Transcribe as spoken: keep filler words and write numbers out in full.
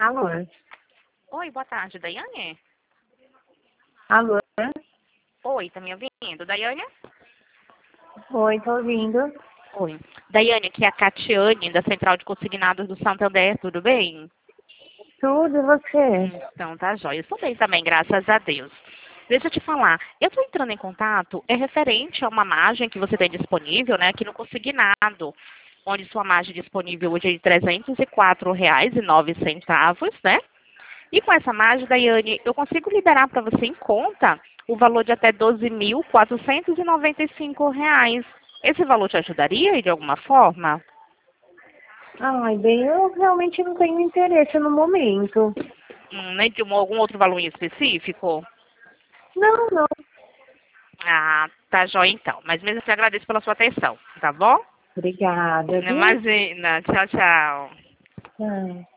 Alô? Oi, boa tarde, Daiane? Alô? Oi, tá me ouvindo, Daiane? Oi, tô ouvindo. Oi. Daiane, aqui é a Catiane, da Central de Consignados do Santander, tudo bem? Tudo, e você? Então, tá jóia. Estou bem também, graças a Deus. Deixa eu te falar, eu estou entrando em contato, é referente a uma margem que você tem disponível, né, aqui no Consignado, onde sua margem disponível hoje é de trezentos e quatro reais e nove centavos, né? E com essa margem, Daiane, eu consigo liberar para você em conta o valor de até doze mil quatrocentos e noventa e cinco reais. Esse valor te ajudaria de alguma forma? Ai, bem, eu realmente não tenho interesse no momento. Hum, nem de um- algum outro valor em específico? Não, não. Ah, tá jóia então. Mas mesmo assim, agradeço pela sua atenção, tá bom? Obrigada, viu? Imagina. Tchau, tchau. Tchau.